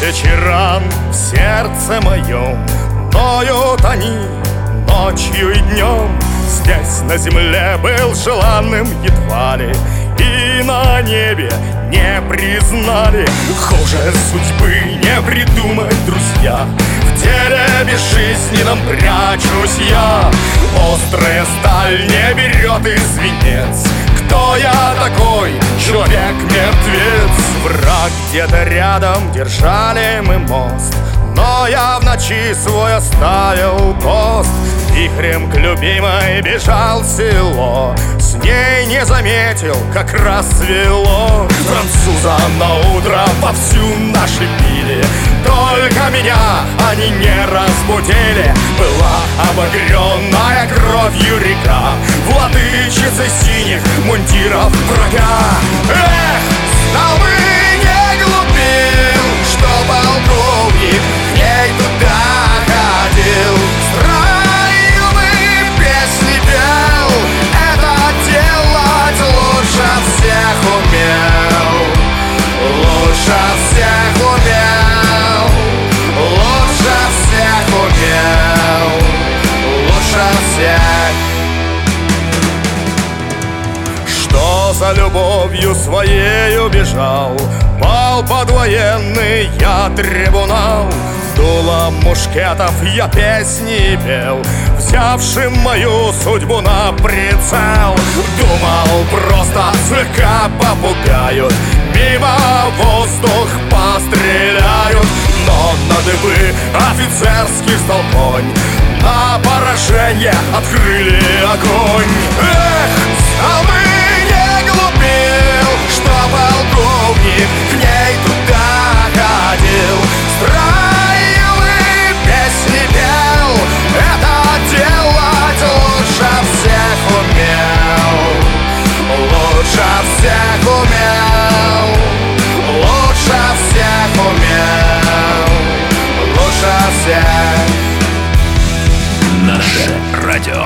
Тысячи ран в сердце моем, ноют они ночью и днем. Здесь на земле был желанным едва ли, и на небе не признали. Хуже судьбы не придумать, друзья. В теле безжизненном прячусь я. Острая сталь не берет и свинец. Кто я такой? Человек-мертвец. Враг где-то рядом, держали мы мост, но я в ночи свой оставил пост. Вихрем к любимой бежал в село, с ней не заметил, как рассвело. Француза на утро вовсю наши пили, только меня они не разбудили. Была обогренная кровью река, владычица синих мундиров врага. Эх, знал бы, не глупил, что полковник к ней туда ходил. Строил бы, песни пел, это делать лучше всех умел. Лучше всех умел, лучше всех умел, лучше всех. Что за любовью своею бежал, пал под военный я трибунал. Дулом мушкетов я песни пел, взявшим мою судьбу на прицел. Думал, просто слегка попугают, мимо воздух постреляют. Но на дыбы офицерский столбонь, на поражение открыли огонь. Эх, знал бы, не глупил, что полковник к ней туда ходил. Строил и песни пел, это делать лучше всех умел. Лучше всех умел, лучше всех умел, лучше всех. Наше радио.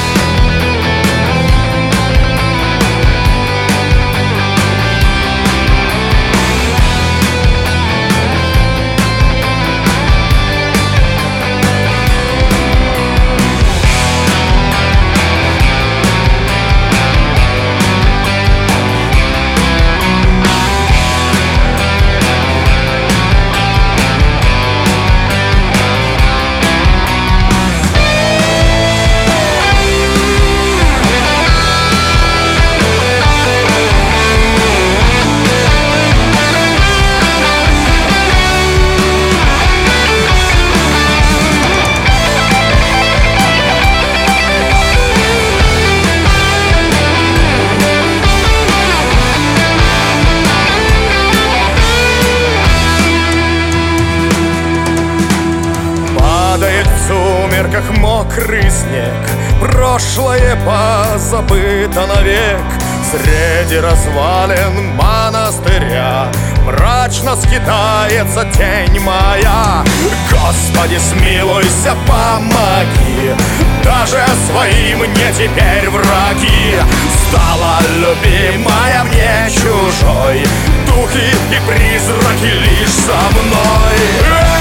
Как мокрый снег, прошлое позабыто навек. Среди развалин монастыря мрачно скитается тень моя. Господи, смилуйся, помоги, даже своим мне теперь враги. Стала любимая мне чужой, духи и призраки лишь со мной.